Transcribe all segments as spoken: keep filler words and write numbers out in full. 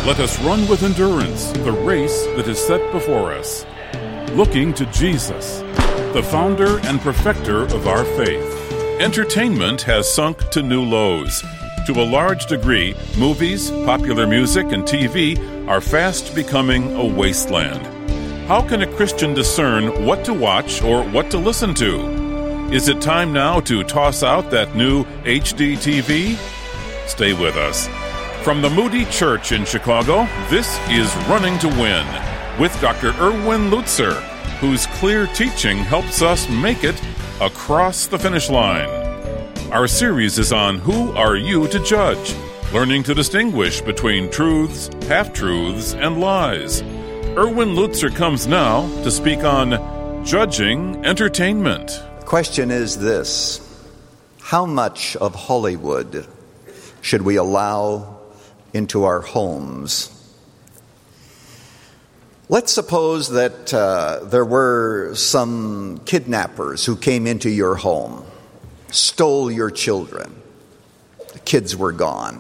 Let us run with endurance the race that is set before us, looking to Jesus, the founder and perfecter of our faith. Entertainment has sunk to new lows. To a large degree, movies, popular music, and T V are fast becoming a wasteland. How can a Christian discern what to watch or what to listen to? Is it time now to toss out that new H D T V? Stay with us. From the Moody Church in Chicago, this is Running to Win with Doctor Erwin Lutzer, whose clear teaching helps us make it across the finish line. Our series is on Who Are You to Judge? Learning to distinguish between truths, half-truths, and lies. Erwin Lutzer comes now to speak on judging entertainment. The question is this: how much of Hollywood should we allow into our homes? Let's suppose that uh, there were some kidnappers who came into your home, stole your children. The kids were gone.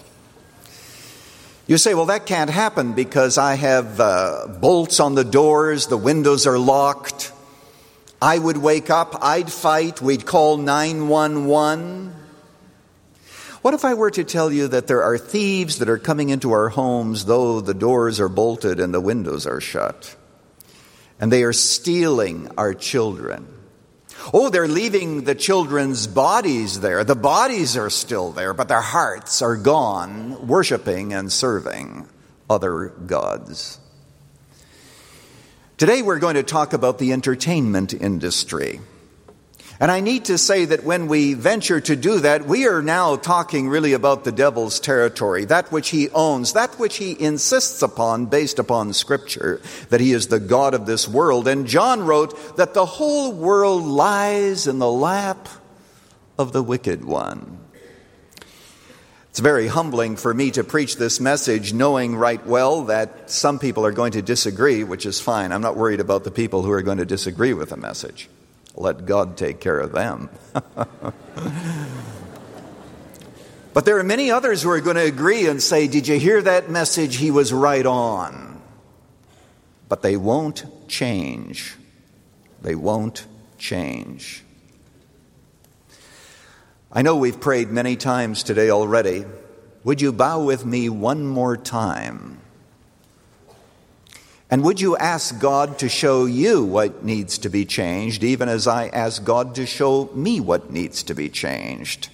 You say, well, that can't happen because I have uh, bolts on the doors, the windows are locked. I would wake up, I'd fight, we'd call nine one one. What if I were to tell you that there are thieves that are coming into our homes, though the doors are bolted and the windows are shut, and they are stealing our children? Oh, they're leaving the children's bodies there. The bodies are still there, but their hearts are gone, worshiping and serving other gods. Today we're going to talk about the entertainment industry. And I need to say that when we venture to do that, we are now talking really about the devil's territory, that which he owns, that which he insists upon based upon Scripture, that he is the God of this world. And John wrote that the whole world lies in the lap of the wicked one. It's very humbling for me to preach this message knowing right well that some people are going to disagree, which is fine. I'm not worried about the people who are going to disagree with the message. Let God take care of them. But there are many others who are going to agree and say, did you hear that message? He was right on. But they won't change. They won't change. I know we've prayed many times today already. Would you bow with me one more time? And would you ask God to show you what needs to be changed, even as I ask God to show me what needs to be changed?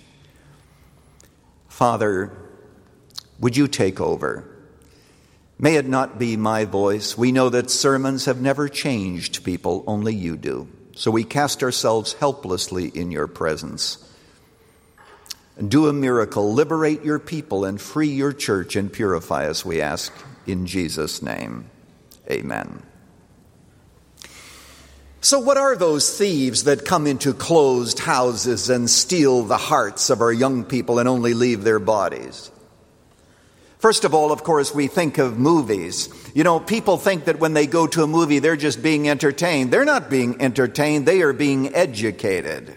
Father, would you take over? May it not be my voice. We know that sermons have never changed people, only you do. So we cast ourselves helplessly in your presence. And do a miracle, liberate your people and free your church and purify us, we ask in Jesus' name. Amen. So what are those thieves that come into closed houses and steal the hearts of our young people and only leave their bodies? First of all, of course, we think of movies. You know, people think that when they go to a movie, they're just being entertained. They're not being entertained. They are being educated.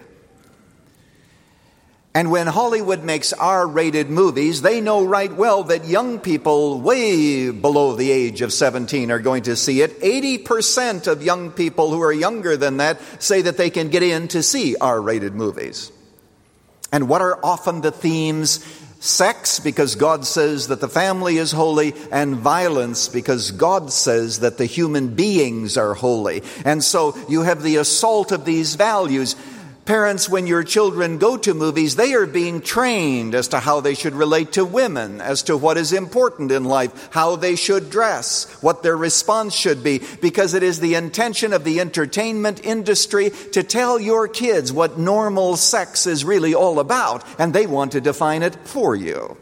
And when Hollywood makes R-rated movies, they know right well that young people way below the age of seventeen are going to see it. eighty percent of young people who are younger than that say that they can get in to see R-rated movies. And what are often the themes? Sex, because God says that the family is holy, and violence, because God says that the human beings are holy. And so you have the assault of these values. Parents, when your children go to movies, they are being trained as to how they should relate to women, as to what is important in life, how they should dress, what their response should be, because it is the intention of the entertainment industry to tell your kids what normal sex is really all about, and they want to define it for you.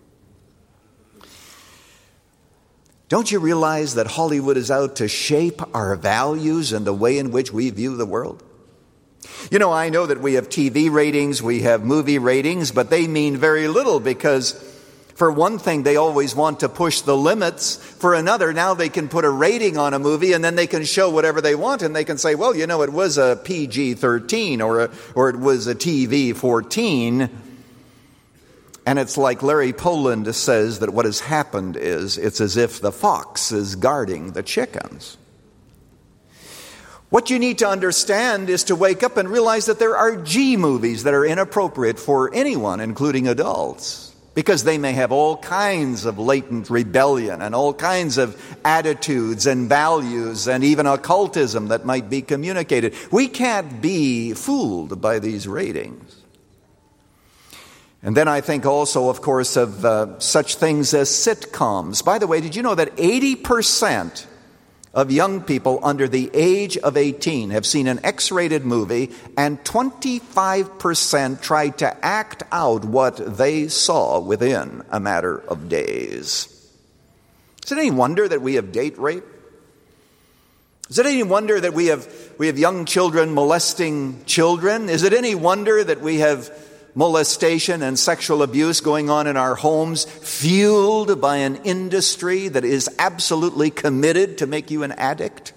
Don't you realize that Hollywood is out to shape our values and the way in which we view the world? You know, I know that we have T V ratings, we have movie ratings, but they mean very little because, for one thing, they always want to push the limits. For another, now they can put a rating on a movie and then they can show whatever they want and they can say, well, you know, it was a P G thirteen or a, or it was a T V fourteen. And it's like Larry Poland says that what has happened is it's as if the fox is guarding the chickens. What you need to understand is to wake up and realize that there are G movies that are inappropriate for anyone, including adults, because they may have all kinds of latent rebellion and all kinds of attitudes and values and even occultism that might be communicated. We can't be fooled by these ratings. And then I think also, of course, of uh, such things as sitcoms. By the way, did you know that eighty percent of young people under the age of eighteen have seen an X-rated movie, and twenty-five percent tried to act out what they saw within a matter of days? Is it any wonder that we have date rape? Is it any wonder that we have we have young children molesting children? Is it any wonder that we have molestation and sexual abuse going on in our homes, fueled by an industry that is absolutely committed to make you an addict?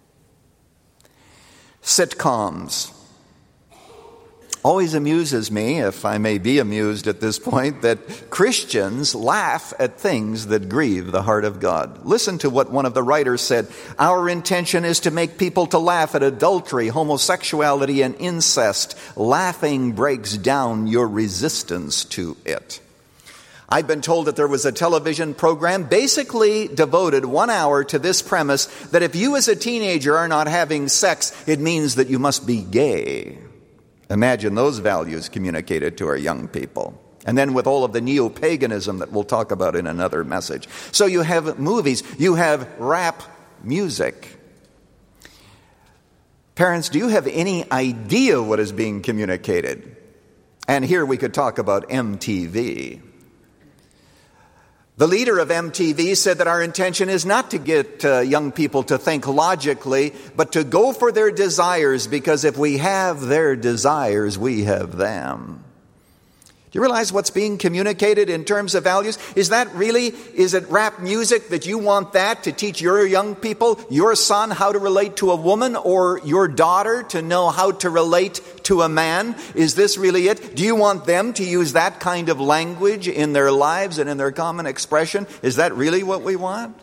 Sitcoms. Always amuses me, if I may be amused at this point, that Christians laugh at things that grieve the heart of God. Listen to what one of the writers said. Our intention is to make people to laugh at adultery, homosexuality, and incest. Laughing breaks down your resistance to it. I've been told that there was a television program basically devoted one hour to this premise, that if you as a teenager are not having sex, it means that you must be gay. Imagine those values communicated to our young people. And then with all of the neo-paganism that we'll talk about in another message. So you have movies, you have rap music. Parents, do you have any idea what is being communicated? And here we could talk about M T V. The leader of M T V said that our intention is not to get uh, young people to think logically, but to go for their desires, because if we have their desires, we have them. Do you realize what's being communicated in terms of values? Is that really, is it rap music that you want that to teach your young people, your son, how to relate to a woman, or your daughter to know how to relate to a man? Is this really it? Do you want them to use that kind of language in their lives and in their common expression? Is that really what we want?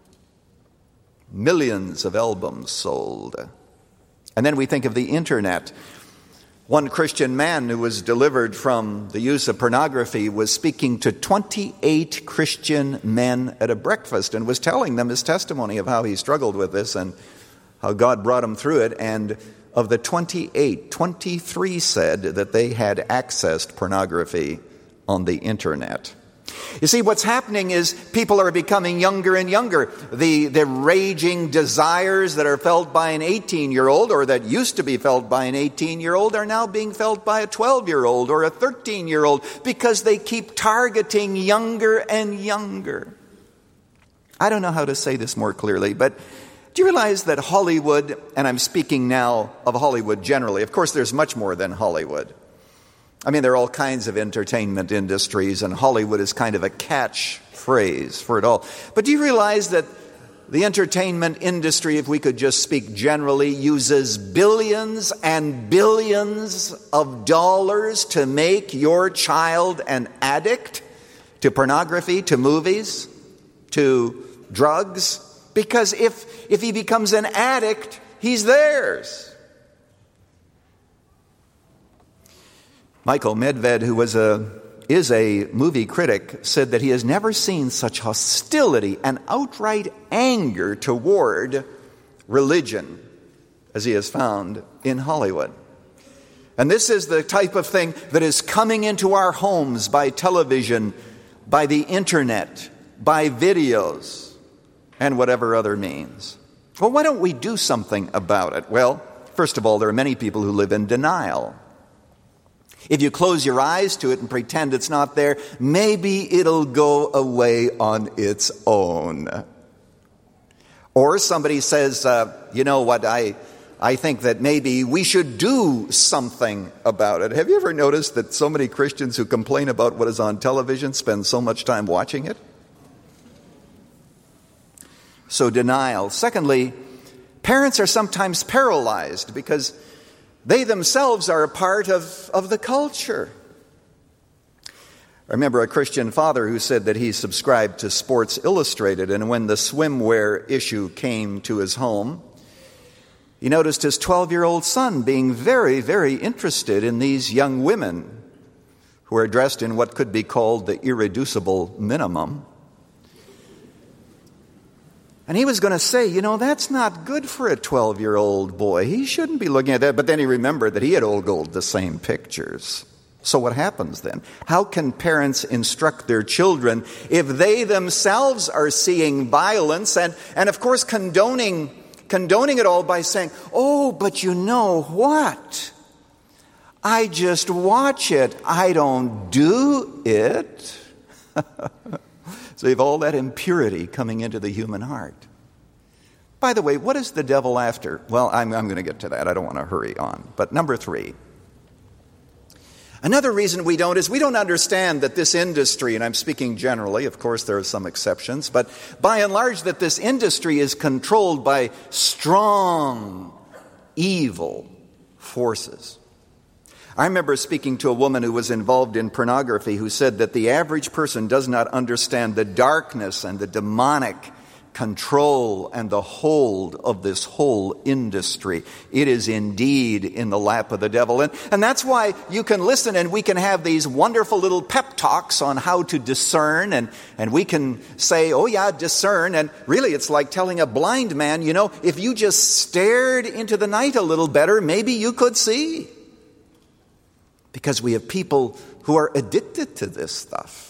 Millions of albums sold. And then we think of the internet. One Christian man who was delivered from the use of pornography was speaking to twenty-eight Christian men at a breakfast and was telling them his testimony of how he struggled with this and how God brought him through it. And of the twenty-eight, twenty-three said that they had accessed pornography on the internet. You see, what's happening is people are becoming younger and younger. The, the raging desires that are felt by an eighteen-year-old, or that used to be felt by an eighteen-year-old, are now being felt by a twelve-year-old or a thirteen-year-old, because they keep targeting younger and younger. I don't know how to say this more clearly, but do you realize that Hollywood, and I'm speaking now of Hollywood generally, of course there's much more than Hollywood. I mean, there are all kinds of entertainment industries, and Hollywood is kind of a catchphrase for it all. But do you realize that the entertainment industry, if we could just speak generally, uses billions and billions of dollars to make your child an addict to pornography, to movies, to drugs? Because if, if he becomes an addict, he's theirs. Michael Medved, who was a, is a movie critic, said that he has never seen such hostility and outright anger toward religion as he has found in Hollywood. And this is the type of thing that is coming into our homes by television, by the internet, by videos, and whatever other means. Well, why don't we do something about it? Well, first of all, there are many people who live in denial. If you close your eyes to it and pretend it's not there, maybe it'll go away on its own. Or somebody says, uh, you know what, I, I think that maybe we should do something about it. Have you ever noticed that so many Christians who complain about what is on television spend so much time watching it? So denial. Secondly, parents are sometimes paralyzed because they themselves are a part of, of the culture. I remember a Christian father who said that he subscribed to Sports Illustrated, and when the swimwear issue came to his home, he noticed his twelve-year-old son being very, very interested in these young women who are dressed in what could be called the irreducible minimum. And he was going to say, you know, that's not good for a twelve-year-old boy. He shouldn't be looking at that. But then he remembered that he had ogled the same pictures. So what happens then? How can parents instruct their children if they themselves are seeing violence and, and of course, condoning, condoning it all by saying, oh, but you know what? I just watch it. I don't do it. So you have all that impurity coming into the human heart. By the way, what is the devil after? Well, I'm, I'm going to get to that. I don't want to hurry on. But number three. Another reason we don't is we don't understand that this industry, and I'm speaking generally, of course there are some exceptions, but by and large that this industry is controlled by strong, evil forces. I remember speaking to a woman who was involved in pornography who said that the average person does not understand the darkness and the demonic control and the hold of this whole industry. It is indeed in the lap of the devil. And, and that's why you can listen and we can have these wonderful little pep talks on how to discern. And, and we can say, oh yeah, discern. And really it's like telling a blind man, you know, if you just stared into the night a little better, maybe you could see. Because we have people who are addicted to this stuff.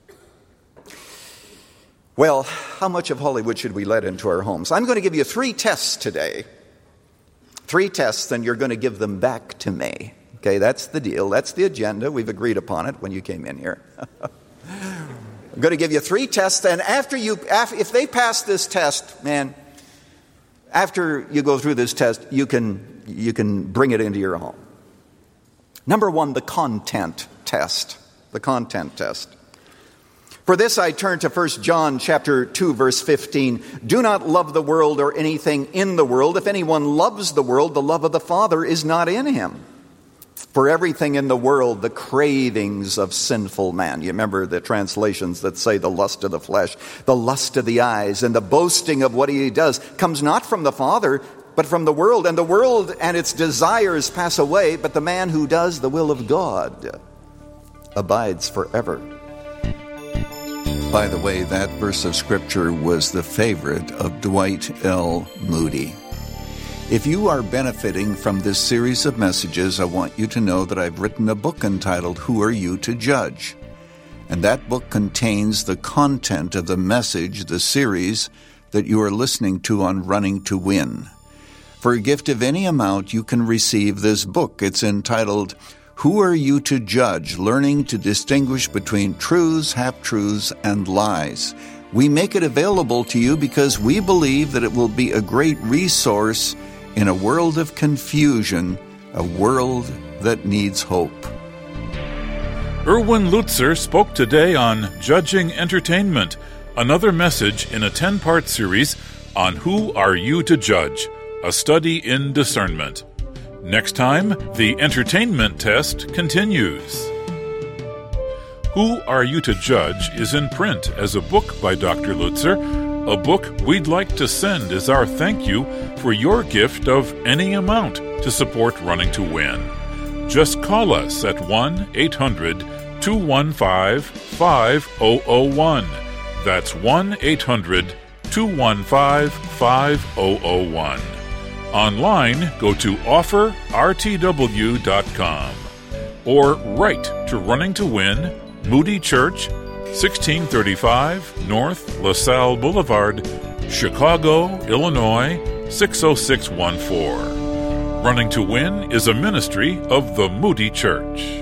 Well, how much of Hollywood should we let into our homes? I'm going to give you three tests today. Three tests, and you're going to give them back to me. Okay, that's the deal. That's the agenda. We've agreed upon it when you came in here. I'm going to give you three tests, and after you, if they pass this test, man, after you go through this test, you can you can bring it into your home. Number one, the content test. The content test. For this I turn to First John chapter two, verse fifteen. Do not love the world or anything in the world. If anyone loves the world, the love of the Father is not in him. For everything in the world, the cravings of sinful man. You remember the translations that say the lust of the flesh, the lust of the eyes, and the boasting of what he does comes not from the Father, but from the world. And the world and its desires pass away, but the man who does the will of God abides forever. By the way, that verse of Scripture was the favorite of Dwight L. Moody. If you are benefiting from this series of messages, I want you to know that I've written a book entitled, Who Are You to Judge? And that book contains the content of the message, the series, that you are listening to on Running to Win. For a gift of any amount, you can receive this book. It's entitled, Who Are You to Judge? Learning to Distinguish Between Truths, Half-Truths, and Lies. We make it available to you because we believe that it will be a great resource in a world of confusion, a world that needs hope. Erwin Lutzer spoke today on Judging Entertainment, another message in a ten-part series on Who Are You to Judge? A study in discernment. Next time, the entertainment test continues. Who Are You to Judge is in print as a book by Doctor Lutzer, a book we'd like to send as our thank you for your gift of any amount to support Running to Win. Just call us at one eight hundred two one five five zero zero one. That's one eight hundred two one five five zero zero one. Online, go to offer r t w dot com or write to Running to Win, Moody Church, sixteen thirty-five North LaSalle Boulevard, Chicago, Illinois, six oh six one four. Running to Win is a ministry of the Moody Church.